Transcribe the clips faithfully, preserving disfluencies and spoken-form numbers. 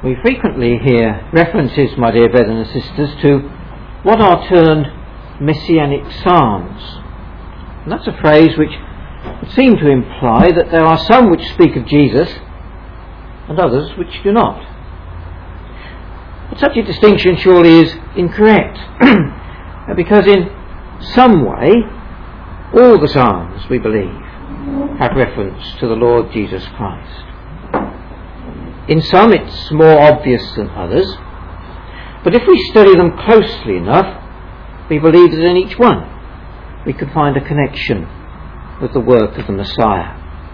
We frequently hear references, my dear brethren and sisters, to what are termed messianic psalms. And that's a phrase which would seem to imply that there are some which speak of Jesus and others which do not. But such a distinction surely is incorrect, because in some way all the psalms, we believe, have reference to the Lord Jesus Christ. In some it's more obvious than others, but if we study them closely enough, we believe that in each one we could find a connection with the work of the Messiah.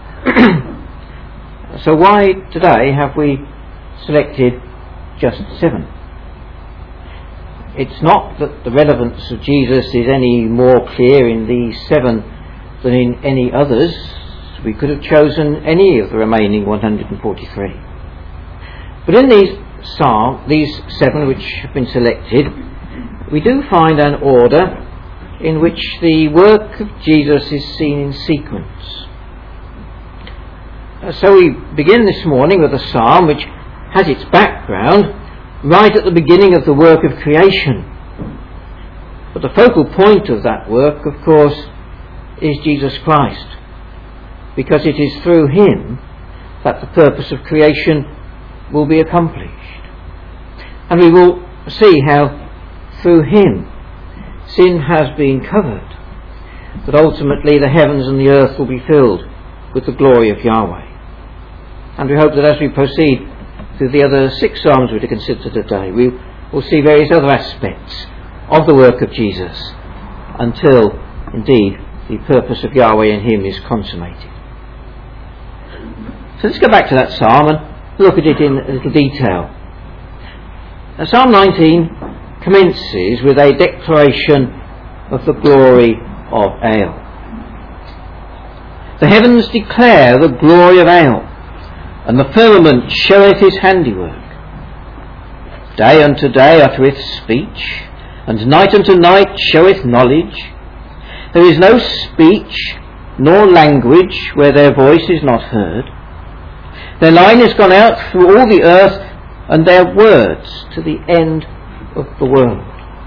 So why today have we selected just seven? It's not that the relevance of Jesus is any more clear in these seven than in any others. We could have chosen any of the remaining one hundred forty-three. But in these psalm, these seven which have been selected, we do find an order in which the work of Jesus is seen in sequence. Uh, so we begin this morning with a psalm which has its background right at the beginning of the work of creation. But the focal point of that work, of course, is Jesus Christ, because it is through him that the purpose of creation will be accomplished. And we will see how through him sin has been covered, that ultimately the heavens and the earth will be filled with the glory of Yahweh. And we hope that as we proceed through the other six psalms we're to consider today, we will see various other aspects of the work of Jesus until indeed the purpose of Yahweh in him is consummated. So let's go back to that psalm and look at it in a little detail. Now, Psalm nineteen commences with a declaration of the glory of El. The heavens declare the glory of El, and the firmament showeth his handiwork. Day unto day uttereth speech, and night unto night showeth knowledge. There is no speech nor language where their voice is not heard. Their line is gone out through all the earth, and their words to the end of the world.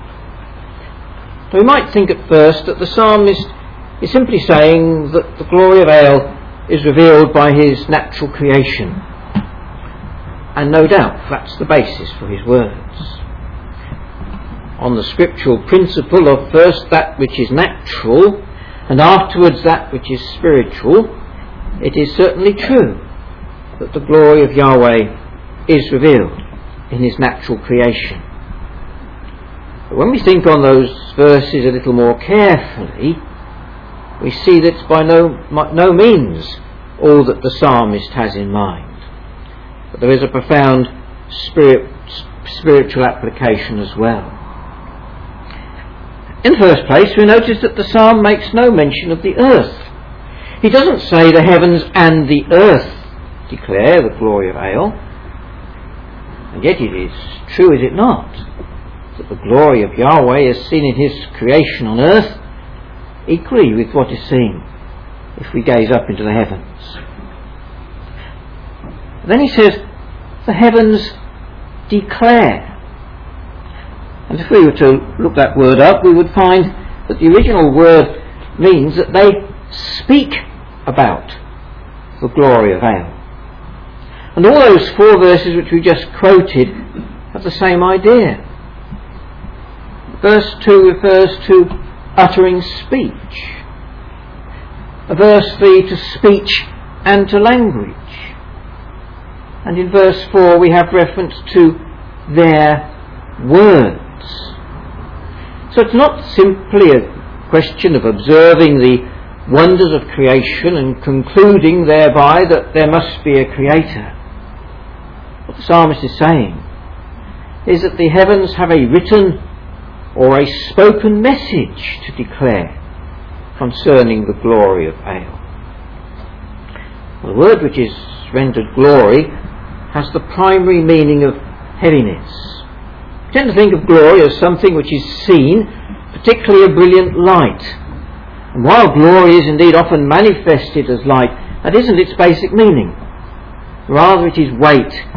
So we might think at first that the psalmist is simply saying that the glory of El is revealed by his natural creation. And no doubt that's the basis for his words. On the scriptural principle of first that which is natural and afterwards that which is spiritual, it is certainly true that the glory of Yahweh is revealed in his natural creation. But when we think on those verses a little more carefully, we see that it's by no, no means all that the psalmist has in mind. But there is a profound spirit, spiritual application as well. In the first place, we notice that the psalm makes no mention of the earth. He doesn't say the heavens and the earth declare the glory of El. And yet it is true, is it not, that the glory of Yahweh is seen in his creation on earth equally with what is seen if we gaze up into the heavens. Then he says, the heavens declare. And if we were to look that word up, we would find that the original word means that they speak about the glory of El. And all those four verses which we just quoted have the same idea. Verse two refers to uttering speech. Verse three to speech and to language. And in verse four we have reference to their words. So it's not simply a question of observing the wonders of creation and concluding thereby that there must be a creator. What the psalmist is saying is that the heavens have a written or a spoken message to declare concerning the glory of El. The word which is rendered glory has the primary meaning of heaviness. We tend to think of glory as something which is seen, particularly a brilliant light. And while glory is indeed often manifested as light, that isn't its basic meaning. Rather it is weight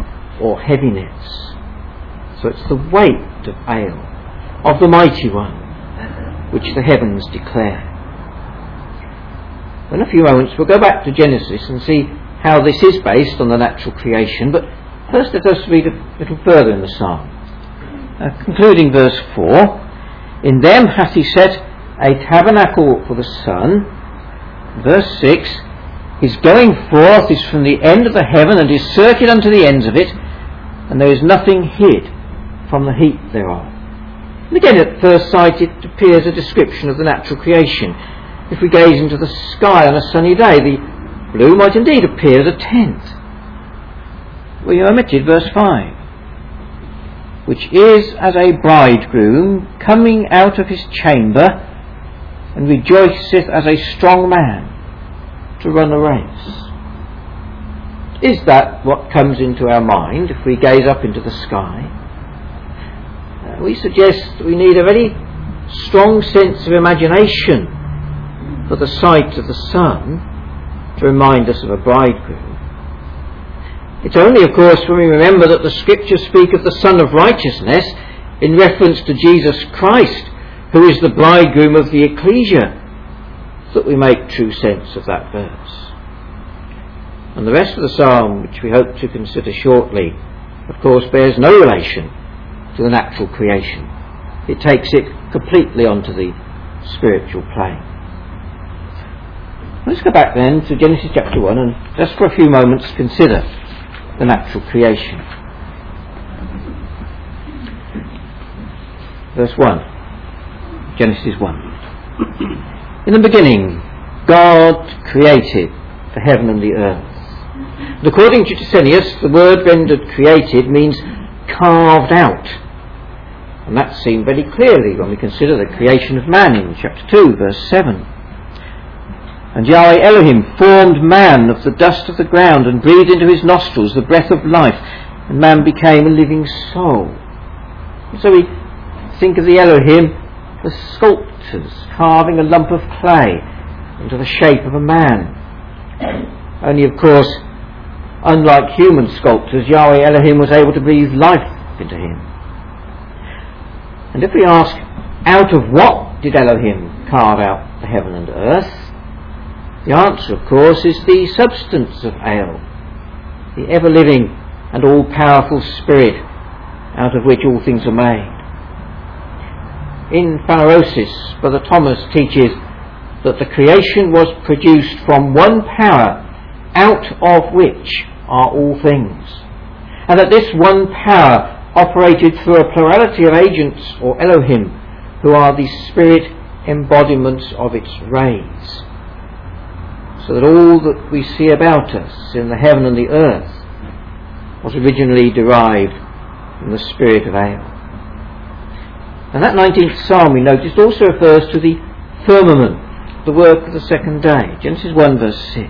or heaviness. So it's the weight of Ale, of the Mighty One, which the heavens declare. In a few moments we'll go back to Genesis and see how this is based on the natural creation, but first let us read a little further in the psalm. Uh, concluding verse four, in them hath he set a tabernacle for the sun. Verse six, his going forth is from the end of the heaven, and his circuit unto the ends of it, and there is nothing hid from the heat thereof. And again, at first sight it appears a description of the natural creation. If we gaze into the sky on a sunny day, the blue might indeed appear as a tent. We omitted verse five, which is as a bridegroom coming out of his chamber, and rejoiceth as a strong man to run a race. Is that what comes into our mind if we gaze up into the sky? Uh, we suggest we need a very strong sense of imagination for the sight of the sun to remind us of a bridegroom. It's only, of course, when we remember that the Scriptures speak of the Son of Righteousness in reference to Jesus Christ, who is the bridegroom of the ecclesia, that we make true sense of that verse. And the rest of the psalm, which we hope to consider shortly, of course bears no relation to the natural creation. It takes it completely onto the spiritual plane. Let's go back then to Genesis chapter one and just for a few moments consider the natural creation. Verse one, Genesis one. In the beginning, God created the heaven and the earth. And according to Gesenius, the word rendered created means carved out. And that's seen very clearly when we consider the creation of man in chapter two, verse seven. And Yahweh Elohim formed man of the dust of the ground and breathed into his nostrils the breath of life, and man became a living soul. And so we think of the Elohim, the sculptors carving a lump of clay into the shape of a man. Only, of course, unlike human sculptors, Yahweh Elohim was able to breathe life into him. And if we ask, out of what did Elohim carve out the heaven and earth? The answer, of course, is the substance of Ale, the ever-living and all-powerful Spirit out of which all things are made. In Phanerosis, Brother Thomas teaches that the creation was produced from one power, out of which are all things, and that this one power operated through a plurality of agents, or Elohim, who are the spirit embodiments of its rays, so that all that we see about us in the heaven and the earth was originally derived from the spirit of Ale. And that nineteenth psalm, we noticed, also refers to the firmament, the work of the second day. Genesis one verse six.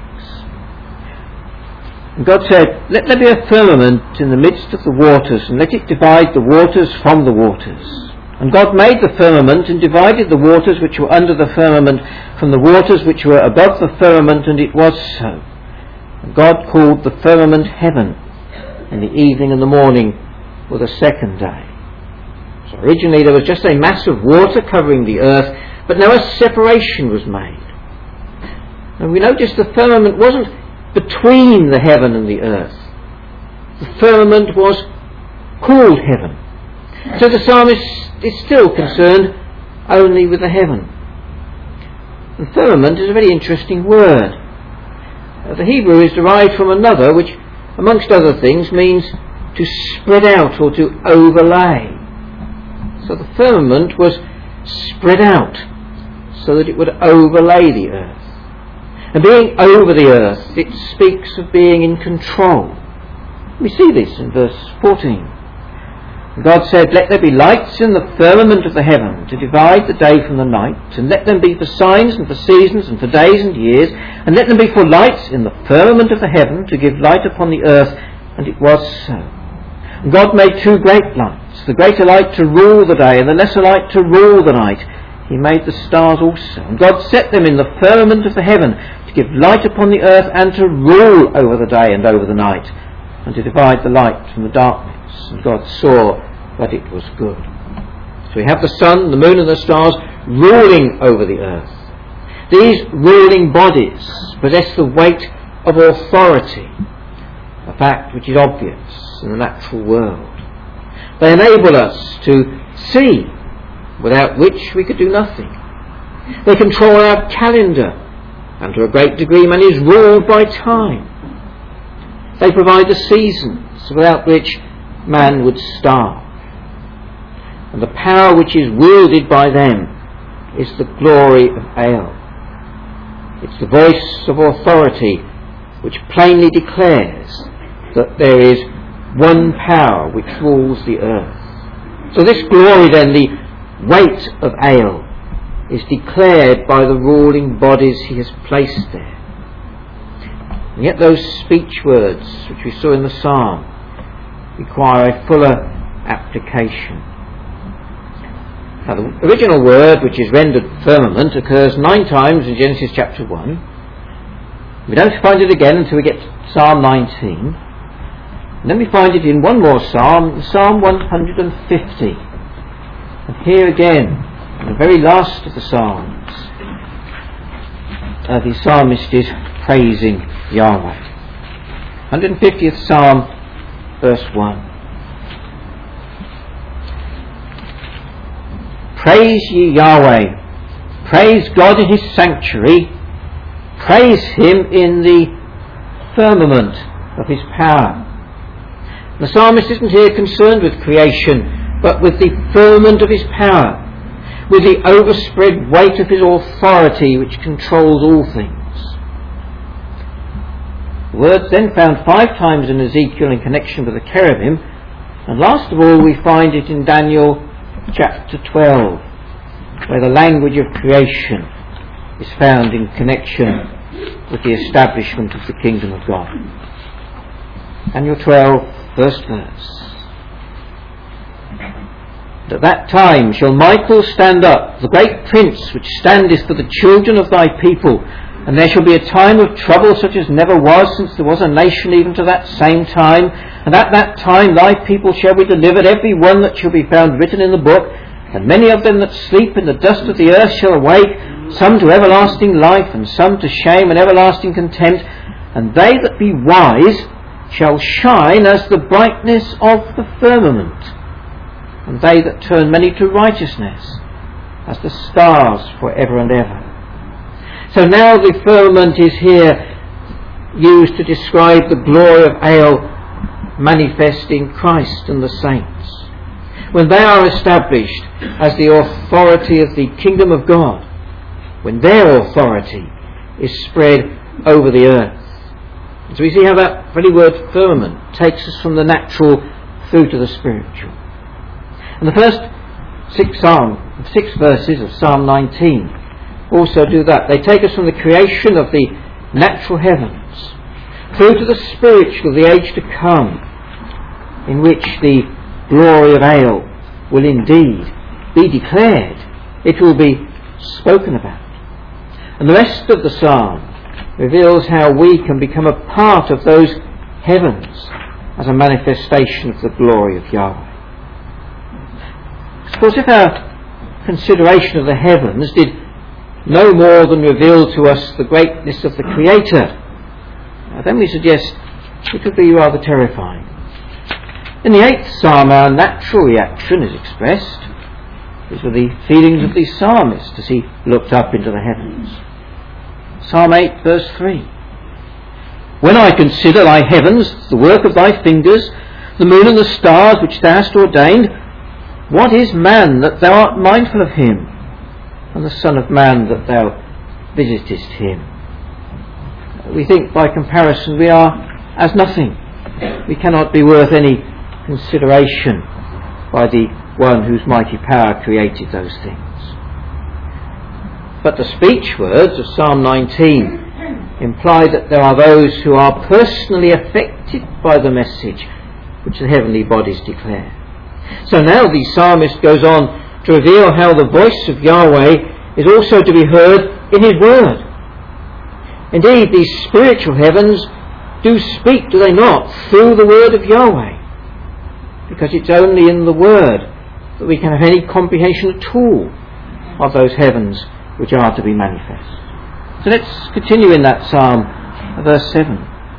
And God said, let there be a firmament in the midst of the waters, and let it divide the waters from the waters. And God made the firmament, and divided the waters which were under the firmament from the waters which were above the firmament, and it was so. And God called the firmament heaven, and the evening and the morning were the second day. So originally there was just a mass of water covering the earth, but now a separation was made. And we noticed the firmament wasn't between the heaven and the earth. The firmament was called heaven. So the psalmist is still concerned only with the heaven. And firmament is a very interesting word. Uh, the Hebrew is derived from another, which, amongst other things, means to spread out or to overlay. So the firmament was spread out so that it would overlay the earth. And being over the earth, it speaks of being in control. We see this in verse fourteen. God said, let there be lights in the firmament of the heaven to divide the day from the night, and let them be for signs and for seasons and for days and years, and let them be for lights in the firmament of the heaven to give light upon the earth. And it was so. And God made two great lights, the greater light to rule the day and the lesser light to rule the night. He made the stars also. And God set them in the firmament of the heaven to give light upon the earth and to rule over the day and over the night. and to divide the light from the darkness. And God saw that it was good. So we have the sun, the moon and the stars ruling over the earth. These ruling bodies possess the weight of authority, a fact which is obvious in the natural world. They enable us to see, without which we could do nothing. They control our calendar, and to a great degree man is ruled by time. They provide the seasons, without which man would starve. And the power which is wielded by them is the glory of El. It's the voice of authority which plainly declares that there is one power which rules the earth. So this glory then, the weight of El, is declared by the ruling bodies he has placed there. And yet those speech words which we saw in the psalm require a fuller application. Now the original word, which is rendered firmament, occurs nine times in Genesis chapter one. We don't find it again until we get to Psalm nineteen. And then we find it in one more psalm, Psalm one hundred fifty. And here again, in the very last of the psalms, uh, the psalmist is praising Yahweh. one hundred fiftieth Psalm, verse one. Praise ye Yahweh, praise God in his sanctuary, praise him in the firmament of his power. The psalmist isn't here concerned with creation, but with the firmament of his power, with the overspread weight of his authority which controls all things. The word's then found five times in Ezekiel in connection with the cherubim, and last of all we find it in Daniel chapter twelve, where the language of creation is found in connection with the establishment of the kingdom of God. Daniel twelve, first verse. At that time shall Michael stand up, the great prince which standeth for the children of thy people, and there shall be a time of trouble such as never was since there was a nation even to that same time. And at that time thy people shall be delivered, every one that shall be found written in the book, and many of them that sleep in the dust of the earth shall awake, some to everlasting life, and some to shame and everlasting contempt. And they that be wise shall shine as the brightness of the firmament, and they that turn many to righteousness as the stars for ever and ever. So now the firmament is here used to describe the glory of El manifest in Christ and the saints, when they are established as the authority of the kingdom of God, when their authority is spread over the earth. And so we see how that very word firmament takes us from the natural through to the spiritual. And the first six psalm, six verses of Psalm nineteen also do that. They take us from the creation of the natural heavens through to the spiritual, the age to come, in which the glory of El will indeed be declared. It will be spoken about. And the rest of the psalm reveals how we can become a part of those heavens as a manifestation of the glory of Yahweh. Of course, if our consideration of the heavens did no more than reveal to us the greatness of the Creator, then we suggest it would be rather terrifying. In the eighth psalm, our natural reaction is expressed. These were the feelings of the psalmist as he looked up into the heavens. Psalm eight, verse three. When I consider thy heavens, the work of thy fingers, the moon and the stars which thou hast ordained, what is man that thou art mindful of him, and the Son of Man that thou visitest him? We think by comparison we are as nothing. We cannot be worth any consideration by the one whose mighty power created those things. But the speech words of Psalm nineteen imply that there are those who are personally affected by the message which the heavenly bodies declare. So now the psalmist goes on to reveal how the voice of Yahweh is also to be heard in his word. Indeed, these spiritual heavens do speak, do they not, through the word of Yahweh? Because it's only in the word that we can have any comprehension at all of those heavens which are to be manifest. So let's continue in that psalm, verse seven.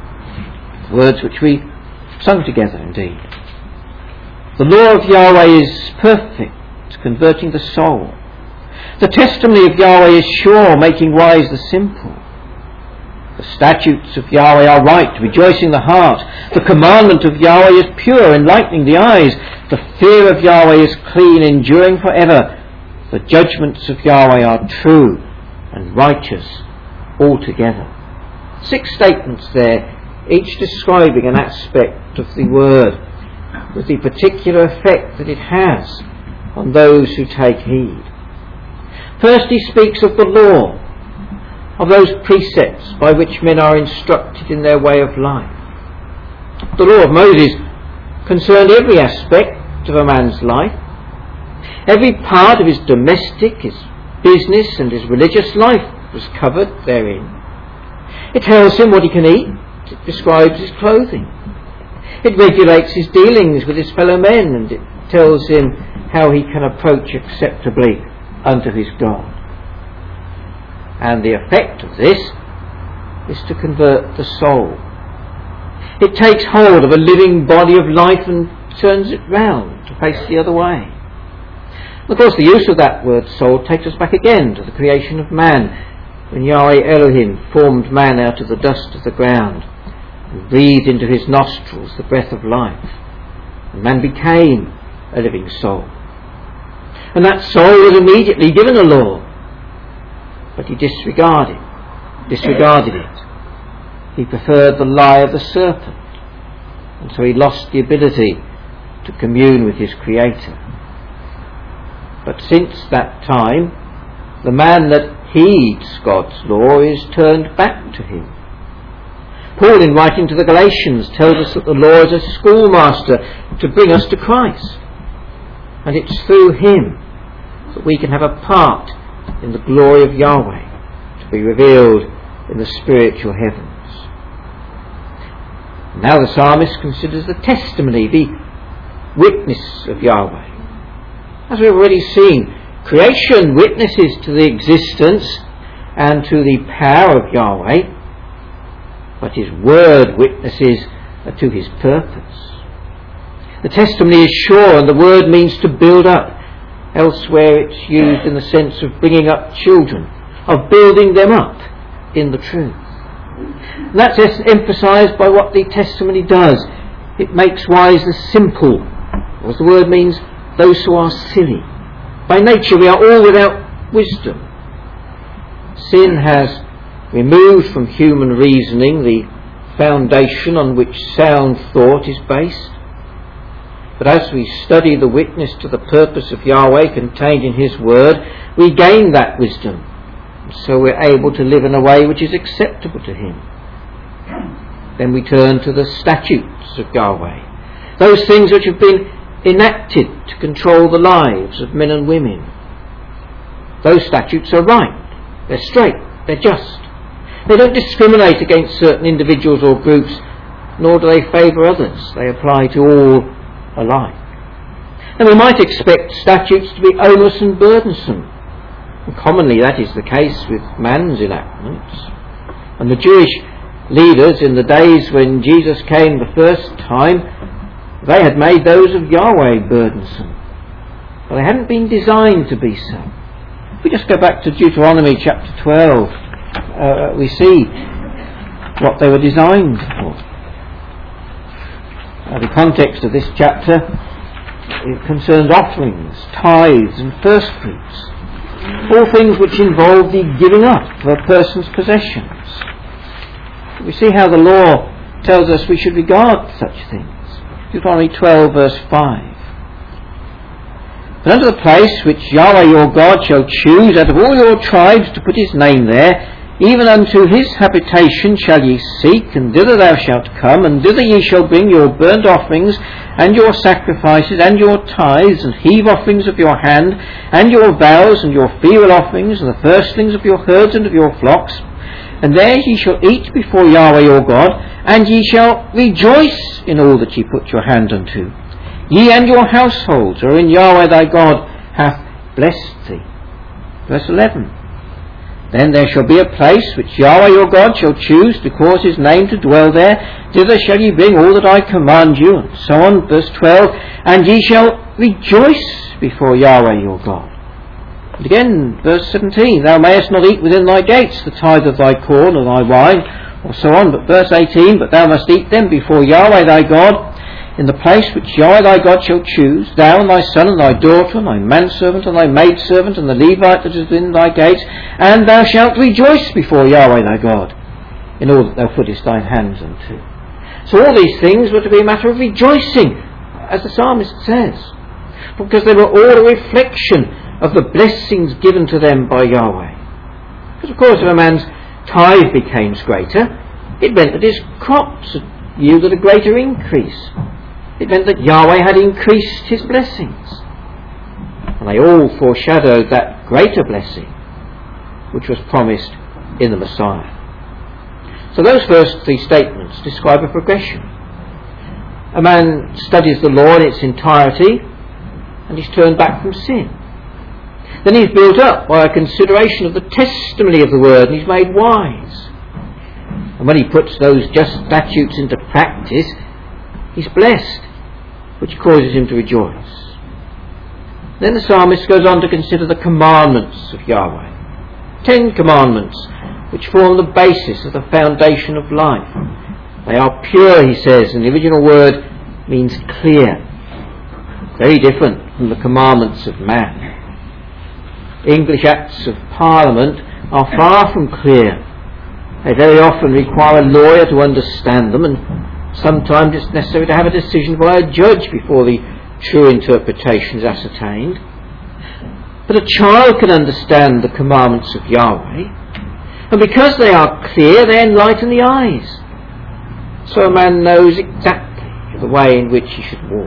Words which we sung together indeed. The law of Yahweh is perfect, converting the soul. The testimony of Yahweh is sure, making wise the simple. The statutes of Yahweh are right, rejoicing the heart. The commandment of Yahweh is pure, enlightening the eyes. The fear of Yahweh is clean, enduring forever. The judgments of Yahweh are true and righteous altogether. Six statements there, each describing an aspect of the word with the particular effect that it has on those who take heed. First, he speaks of the law, of those precepts by which men are instructed in their way of life. The law of Moses concerned every aspect of a man's life. Every part of his domestic, his business and his religious life was covered therein. It tells him what he can eat. It describes his clothing. It regulates his dealings with his fellow men, and it tells him how he can approach acceptably unto his God. And the effect of this is to convert the soul. It takes hold of a living body of life and turns it round to face the other way. Of course, the use of that word soul takes us back again to the creation of man, when Yahweh Elohim formed man out of the dust of the ground and breathed into his nostrils the breath of life. And man became a living soul. And that soul was immediately given a law, but he disregarded, disregarded it. He preferred the lie of the serpent, and so he lost the ability to commune with his Creator. But since that time, the man that heeds God's law is turned back to him. Paul, in writing to the Galatians, tells us that the law is a schoolmaster to bring us to Christ, and it's through him that we can have a part in the glory of Yahweh to be revealed in the spiritual heavens. Now the psalmist considers the testimony, the witness of Yahweh. As we've already seen, creation witnesses to the existence and to the power of Yahweh, but his word witnesses to his purpose. The testimony is sure, and the word means to build up. Elsewhere it's used in the sense of bringing up children, of building them up in the truth. And that's emphasised by what the testimony does. It makes wise the simple, or as the word means, those who are silly. By nature we are all without wisdom. Sin has removed from human reasoning the foundation on which sound thought is based. But as we study the witness to the purpose of Yahweh contained in his word, we gain that wisdom. So we're able to live in a way which is acceptable to him. Then we turn to the statutes of Yahweh, those things which have been enacted to control the lives of men and women. Those statutes are right, they're straight, they're just. They don't discriminate against certain individuals or groups, nor do they favour others. They apply to all alike. And we might expect statutes to be onerous and burdensome. And commonly that is the case with man's enactments. And the Jewish leaders in the days when Jesus came the first time, they had made those of Yahweh burdensome. But they hadn't been designed to be so. If we just go back to Deuteronomy chapter twelve, uh, we see what they were designed for. Uh, the context of this chapter, it concerns offerings, tithes and first fruits, all things which involve the giving up of a person's possessions. We see how the law tells us we should regard such things. Deuteronomy twelve verse five. But unto the place which Yahweh your God shall choose out of all your tribes to put his name there, even unto his habitation shall ye seek, and thither thou shalt come, and thither ye shall bring your burnt offerings, and your sacrifices, and your tithes, and heave offerings of your hand, and your vows, and your feral offerings, and the firstlings of your herds and of your flocks. And there ye shall eat before Yahweh your God, and ye shall rejoice in all that ye put your hand unto. Ye and your households, wherein Yahweh thy God hath blessed thee. Verse eleven. Then there shall be a place which Yahweh your God shall choose to cause his name to dwell there. Thither shall ye bring all that I command you. And so on. Verse twelve. And ye shall rejoice before Yahweh your God. And again, verse seventeen. Thou mayest not eat within thy gates the tithe of thy corn or thy wine, or so on. But verse eighteen. But thou must eat them before Yahweh thy God, in the place which Yahweh thy God shall choose, thou and thy son and thy daughter and thy manservant and thy maidservant and the Levite that is within thy gates, and thou shalt rejoice before Yahweh thy God in all that thou puttest thine hands unto. So all these things were to be a matter of rejoicing, as the psalmist says, because they were all a reflection of the blessings given to them by Yahweh. Because of course if a man's tithe became greater, it meant that his crops yielded a greater increase. It meant that Yahweh had increased his blessings. And they all foreshadowed that greater blessing which was promised in the Messiah. So those first three statements describe a progression. A man studies the law in its entirety and he's turned back from sin. Then he's built up by a consideration of the testimony of the word and he's made wise. And when he puts those just statutes into practice, he's blessed, which causes him to rejoice. Then the psalmist goes on to consider the commandments of Yahweh. Ten commandments, which form the basis of the foundation of life. They are pure, he says, and the original word means clear. Very different from the commandments of man. English Acts of Parliament are far from clear. They very often require a lawyer to understand them, and sometimes it's necessary to have a decision by a judge before the true interpretation is ascertained. But a child can understand the commandments of Yahweh, and because they are clear, they enlighten the eyes. So a man knows exactly the way in which he should walk.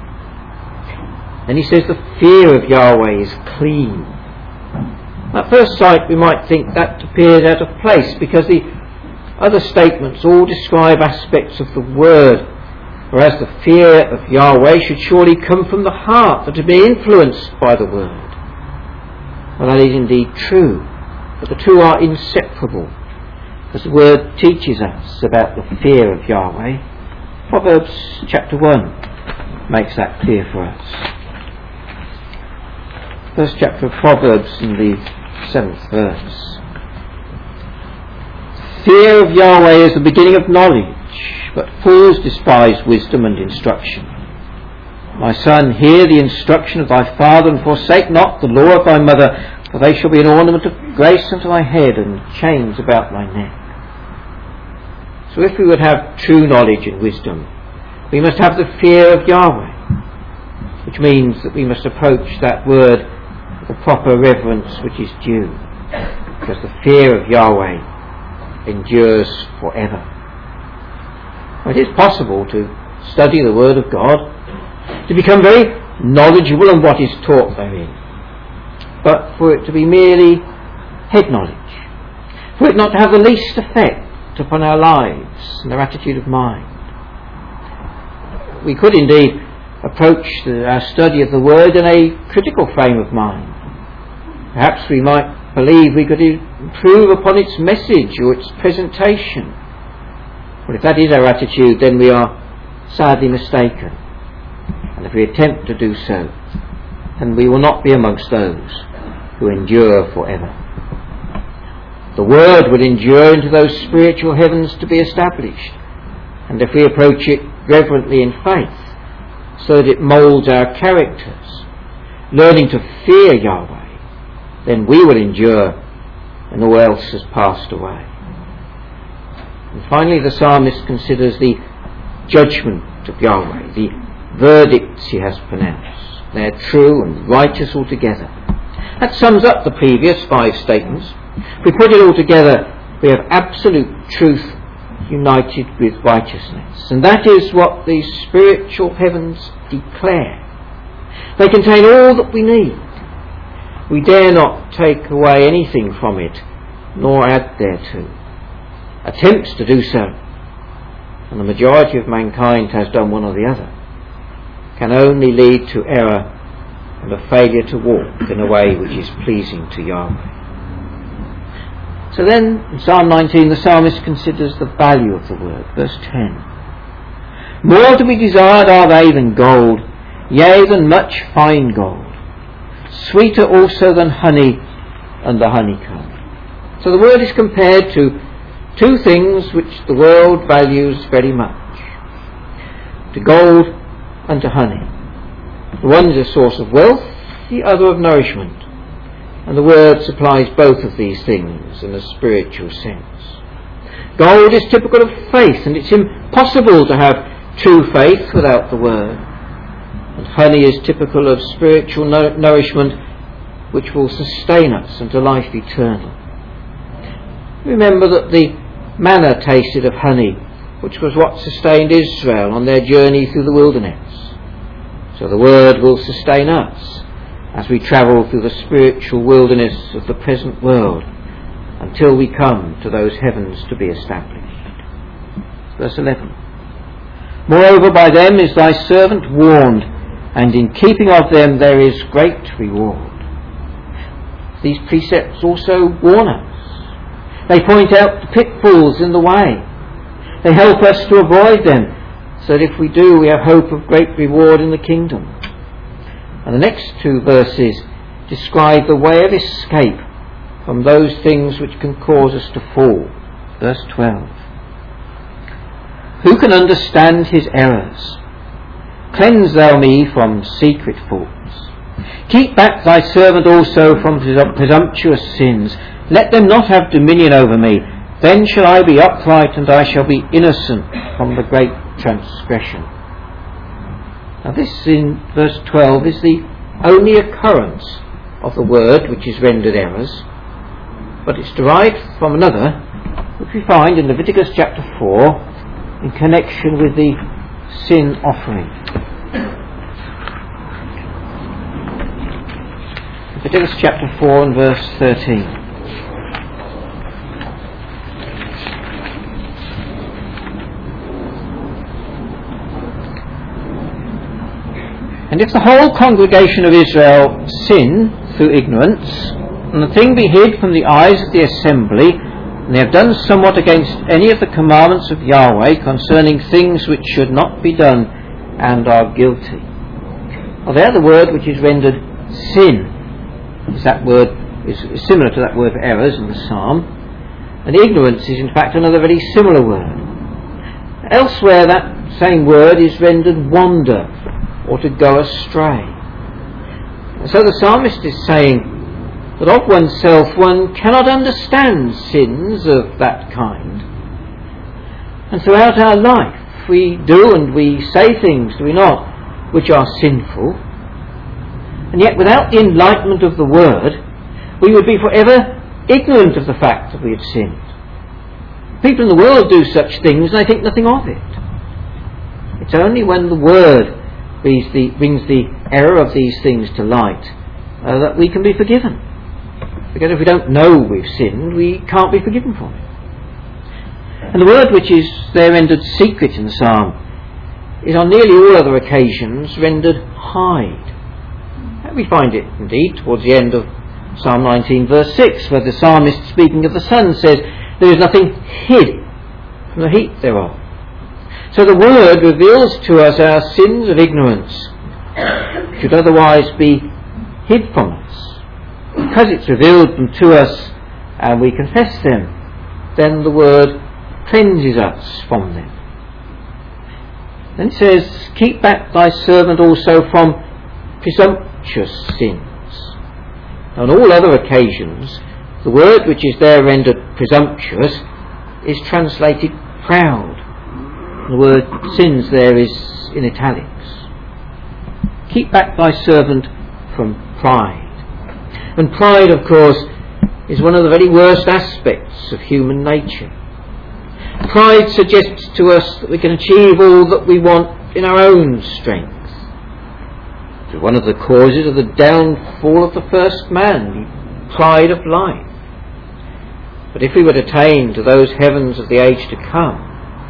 And he says the fear of Yahweh is clean. At first sight we might think that appears out of place because the other statements all describe aspects of the word, whereas the fear of Yahweh should surely come from the heart, that to be influenced by the word. Well, that is indeed true, but the two are inseparable, because the word teaches us about the fear of Yahweh. Proverbs chapter one makes that clear for us. First chapter of Proverbs in the seventh verse. Fear of Yahweh is the beginning of knowledge, but fools despise wisdom and instruction. My son, hear the instruction of thy father, and forsake not the law of thy mother, for they shall be an ornament of grace unto thy head, and chains about thy neck. So if we would have true knowledge and wisdom, we must have the fear of Yahweh, which means that we must approach that word the proper reverence which is due, because the fear of Yahweh endures forever. It is possible to study the Word of God, to become very knowledgeable on what is taught therein, but for it to be merely head knowledge, for it not to have the least effect upon our lives and our attitude of mind. We could indeed approach the, our study of the Word in a critical frame of mind. Perhaps we might believe we could improve upon its message or its presentation. But if that is our attitude, then we are sadly mistaken. And if we attempt to do so, then we will not be amongst those who endure forever. The Word will endure into those spiritual heavens to be established. And if we approach it reverently in faith, so that it moulds our characters, learning to fear Yahweh, then we will endure and all else has passed away. And finally the psalmist considers the judgment of Yahweh, the verdicts he has pronounced. They are true and righteous altogether. That sums up the previous five statements. If we put it all together, we have absolute truth united with righteousness. And that is what the spiritual heavens declare. They contain all that we need. We dare not take away anything from it, nor add thereto. Attempts to do so and the majority of mankind has done one or the other, can only lead to error and a failure to walk in a way which is pleasing to Yahweh. So then, in Psalm nineteen, the psalmist considers the value of the word. Verse ten. More to be desired are they than gold, yea, than much fine gold. Sweeter also than honey and the honeycomb. So the word is compared to two things which the world values very much. To gold and to honey. The one is a source of wealth, the other of nourishment. And the word supplies both of these things in a spiritual sense. Gold is typical of faith, and it's impossible to have true faith without the word. And honey is typical of spiritual no- nourishment which will sustain us unto life eternal. Remember that the manna tasted of honey, which was what sustained Israel on their journey through the wilderness. So the word will sustain us as we travel through the spiritual wilderness of the present world until we come to those heavens to be established. Verse eleven. Moreover, by them is thy servant warned, and in keeping of them there is great reward. These precepts also warn us. They point out the pitfalls in the way. They help us to avoid them, so that if we do, we have hope of great reward in the kingdom. And the next two verses describe the way of escape from those things which can cause us to fall. Verse twelve. Who can understand his errors? Cleanse thou me from secret faults. Keep back thy servant also from presumptuous sins. Let them not have dominion over me. Then shall I be upright, and I shall be innocent from the great transgression. Now this, in verse twelve, is the only occurrence of the word which is rendered errors, but it's derived from another which we find in Leviticus chapter four in connection with the sin offering. Leviticus chapter four and verse thirteen. And if the whole congregation of Israel sin through ignorance, and the thing be hid from the eyes of the assembly, and they have done somewhat against any of the commandments of Yahweh concerning things which should not be done, and are guilty. Well, there the word which is rendered sin, is that word is similar to that word for errors in the psalm, and ignorance is in fact another very similar word. Elsewhere that same word is rendered wander, or to go astray. And so the psalmist is saying that of oneself one cannot understand sins of that kind. And throughout our life we do and we say things, do we not, which are sinful. And yet without the enlightenment of the word, we would be forever ignorant of the fact that we had sinned. People in the world do such things and they think nothing of it. It's only when the word brings the, brings the error of these things to light uh, that we can be forgiven. Because if we don't know we've sinned, we can't be forgiven for it. And the word which is there rendered secret in the psalm is on nearly all other occasions rendered hide. And we find it indeed towards the end of Psalm nineteen verse six, where the psalmist, speaking of the sun, says there is nothing hid from the heat thereof. So the word reveals to us our sins of ignorance, should otherwise be hid from us. Because it's revealed them to us and we confess them, then the word cleanses us from them. Then it says, keep back thy servant also from presumptuous sins. On all other occasions, the word which is there rendered presumptuous is translated proud. The word sins there is in italics. Keep back thy servant from pride. And pride, of course, is one of the very worst aspects of human nature. Pride suggests to us that we can achieve all that we want in our own strength. It's one of the causes of the downfall of the first man, the pride of life. But if we were to attain to those heavens of the age to come,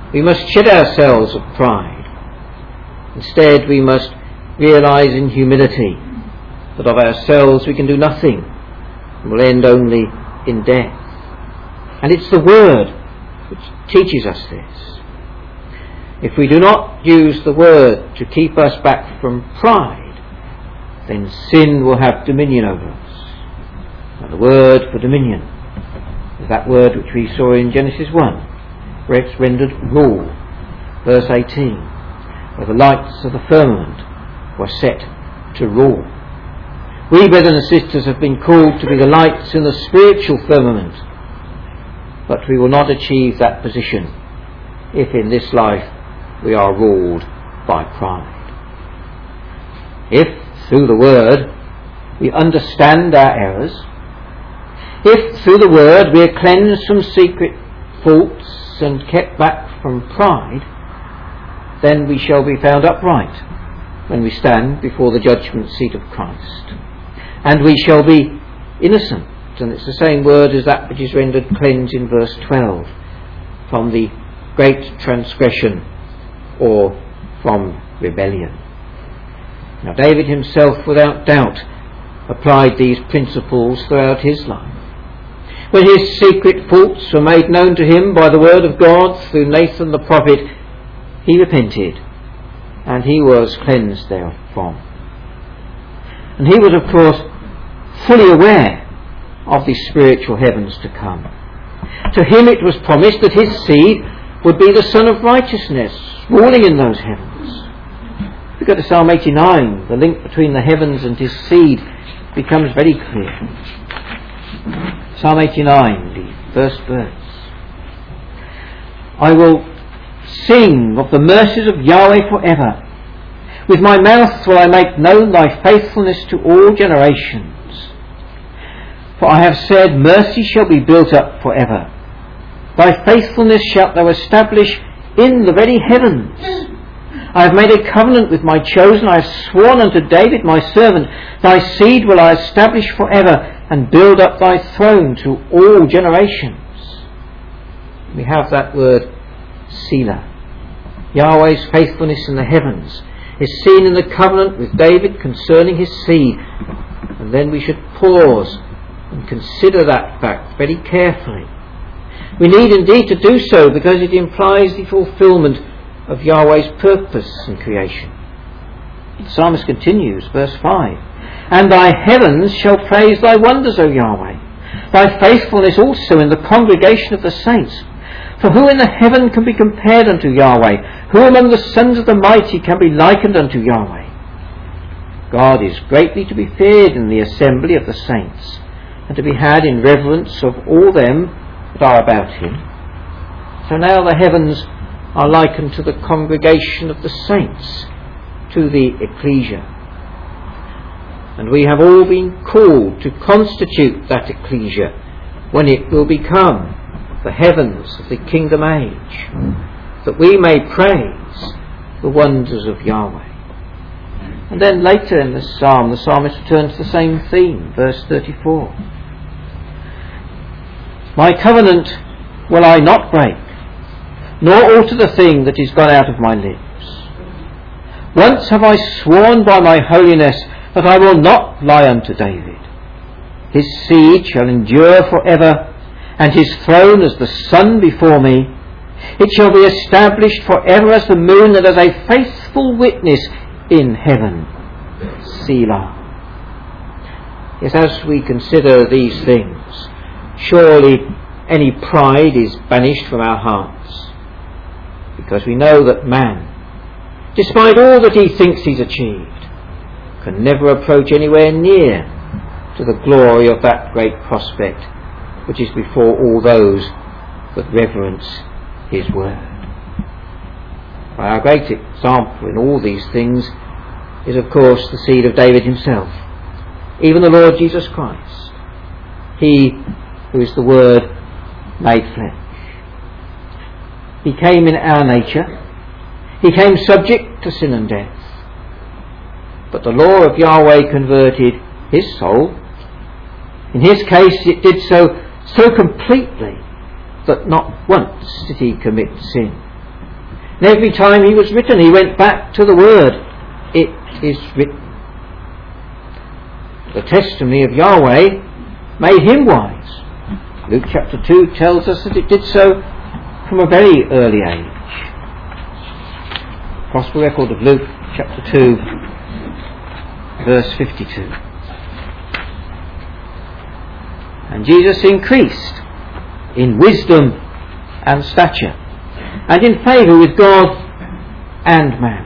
We must shed ourselves of pride. Instead, we must realise in humility that of ourselves we can do nothing and will end only in death. And it's the Word which teaches us this. If we do not use the Word to keep us back from pride, then sin will have dominion over us. And the word for dominion is that word which we saw in Genesis one, where it's rendered rule. Verse eighteen, where the lights of the firmament were set to rule. We, brethren and sisters, have been called to be the lights in the spiritual firmament, but we will not achieve that position if in this life we are ruled by pride. If, through the Word, we understand our errors, if through the Word we are cleansed from secret faults and kept back from pride, then we shall be found upright when we stand before the judgment seat of Christ. And we shall be innocent, and it's the same word as that which is rendered cleansed in verse twelve, from the great transgression or from rebellion. Now, David himself, without doubt, applied these principles throughout his life. When his secret faults were made known to him by the word of God through Nathan the prophet, he repented, and he was cleansed therefrom. And he was, of course, fully aware of the spiritual heavens to come. To him it was promised that his seed would be the Son of Righteousness, ruling in those heavens. If we go to Psalm eighty-nine, the link between the heavens and his seed becomes very clear. Psalm eighty-nine, the first verse. I will sing of the mercies of Yahweh forever. With my mouth will I make known thy faithfulness to all generations. For I have said, mercy shall be built up forever. Thy faithfulness shalt thou establish in the very heavens. I have made a covenant with my chosen. I have sworn unto David my servant, thy seed will I establish forever, and build up thy throne to all generations. We have that word Selah. Yahweh's faithfulness in the heavens is seen in the covenant with David concerning his seed. And then we should pause and consider that fact very carefully. We need indeed to do so because it implies the fulfilment of Yahweh's purpose in creation. The psalmist continues, verse five, and thy heavens shall praise thy wonders, O Yahweh, thy faithfulness also in the congregation of the saints. For who in the heaven can be compared unto Yahweh? Who among the sons of the mighty can be likened unto Yahweh? God is greatly to be feared in the assembly of the saints, and to be had in reverence of all them that are about him. So now the heavens are likened to the congregation of the saints, to the ecclesia. And we have all been called to constitute that ecclesia when it will become the heavens of the kingdom age, that we may praise the wonders of Yahweh. And then later in this psalm, the psalmist returns to the same theme, verse thirty-four. My covenant will I not break, nor alter the thing that is gone out of my lips. Once have I sworn by my holiness that I will not lie unto David. His seed shall endure for ever, and his throne as the sun before me. It shall be established for ever as the moon, and as a faithful witness in heaven. Selah. Yes, as we consider these things, surely any pride is banished from our hearts, because we know that man, despite all that he thinks he's achieved, can never approach anywhere near to the glory of that great prospect which is before all those that reverence his word. Our great example in all these things is, of course, the seed of David himself, even the Lord Jesus Christ, he who is the Word made flesh. He came in our nature. He came subject to sin and death. But the law of Yahweh converted his soul. In his case it did so so completely that not once did he commit sin. And every time he was written, he went back to the word, it is written. The testimony of Yahweh made him wise. Luke chapter two tells us that it did so from a very early age. Gospel record of Luke chapter two, verse fifty-two. And Jesus increased in wisdom and stature, and in favour with God and man.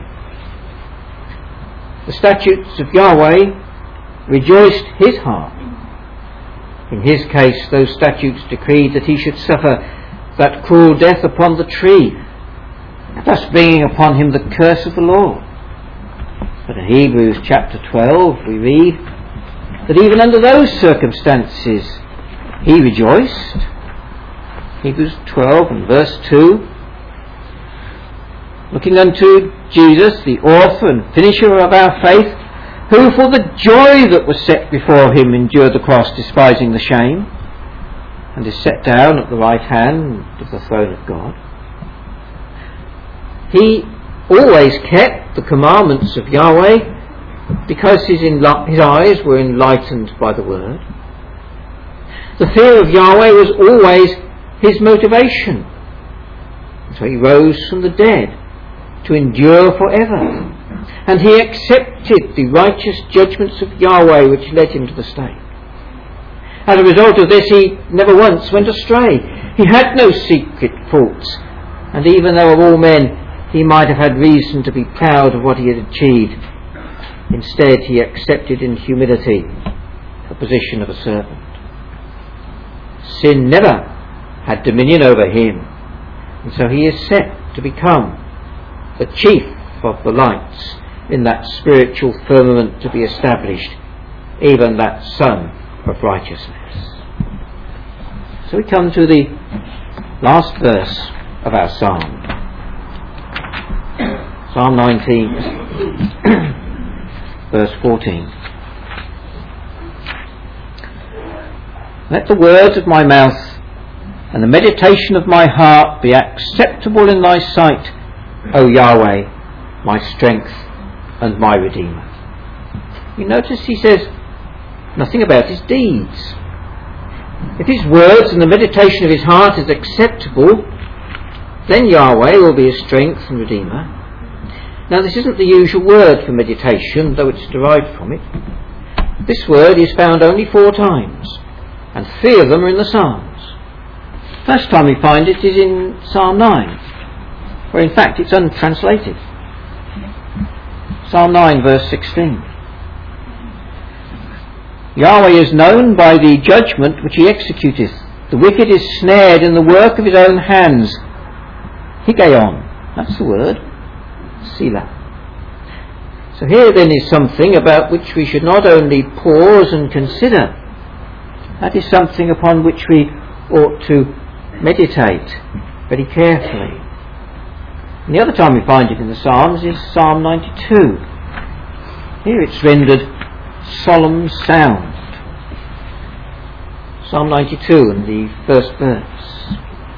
The statutes of Yahweh rejoiced his heart. In his case, those statutes decreed that he should suffer that cruel death upon the tree, thus bringing upon him the curse of the law. But in Hebrews chapter twelve we read that even under those circumstances he rejoiced. Hebrews twelve and verse two. Looking unto Jesus, the author and finisher of our faith, who for the joy that was set before him endured the cross, despising the shame, and is set down at the right hand of the throne of God. He always kept the commandments of Yahweh because his, enli- his eyes were enlightened by the word. The fear of Yahweh was always his motivation. So he rose from the dead to endure forever. And he accepted the righteous judgments of Yahweh which led him to the stake. As a result of this, he never once went astray. He had no secret faults. And even though of all men he might have had reason to be proud of what he had achieved, instead he accepted in humility the position of a servant. Sin never had dominion over him, and so he is set to become the chief of the lights in that spiritual firmament to be established, even that sun of righteousness. So we come to the last verse of our psalm. Psalm nineteen, verse fourteen. Let the words of my mouth and the meditation of my heart be acceptable in thy sight, O Yahweh, my strength and my Redeemer. You notice he says nothing about his deeds. If his words and the meditation of his heart is acceptable, then Yahweh will be his strength and Redeemer. Now this isn't the usual word for meditation, though it's derived from it. This word is found only four times, and three of them are in the Psalms. First time we find it is in Psalm nine, where in fact it's untranslated. Psalm nine verse sixteen. Yahweh is known by the judgment which he executeth. The wicked is snared in the work of his own hands. Higayon, that's the word. Selah. So here then is something about which we should not only pause and consider, that is something upon which we ought to meditate very carefully. And the other time we find it in the Psalms is Psalm ninety-two. Here it's rendered solemn sound. Psalm ninety-two and the first verse.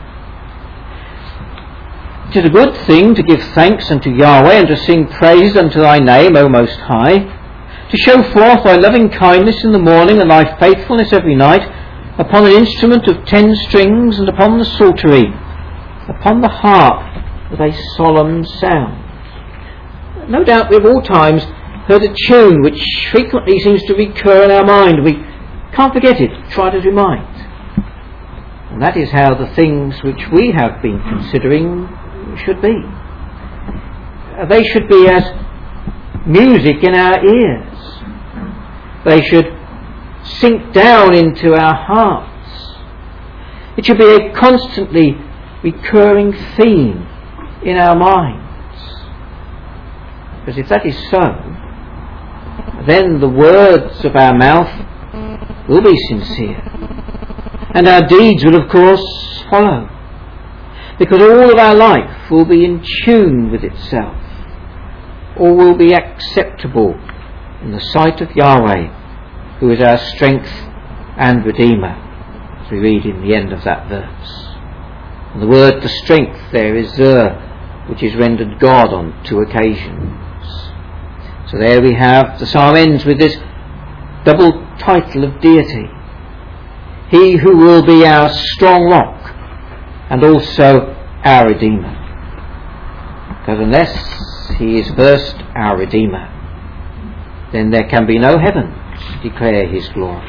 It is a good thing to give thanks unto Yahweh and to sing praise unto thy name, O Most High, to show forth thy loving kindness in the morning and thy faithfulness every night, upon an instrument of ten strings and upon the psaltery, upon the harp with a solemn sound. No doubt we have all times heard a tune which frequently seems to recur in our mind. We can't forget it, try to remind. And that is how the things which we have been considering should be. They should be as music in our ears. They should sink down into our hearts. It should be a constantly recurring theme in our minds. Because if that is so, then the words of our mouth will be sincere, and our deeds will of course follow, because all of our life will be in tune with itself, or will be acceptable in the sight of Yahweh, who is our strength and Redeemer, as we read in the end of that verse. And the word for strength there is Zer, which is rendered God on two occasions. So there we have, the psalm ends with this double title of deity. He who will be our strong rock and also our Redeemer. Because unless he is first our Redeemer, then there can be no heavens declare his glory.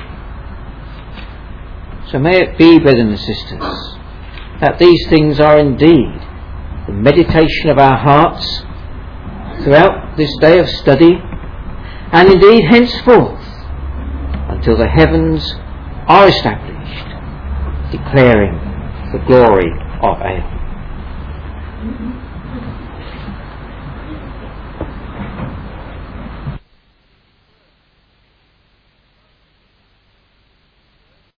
So may it be, brethren and sisters, that these things are indeed the meditation of our hearts throughout this day of study, and indeed henceforth until the heavens are established, declaring the glory of Ale.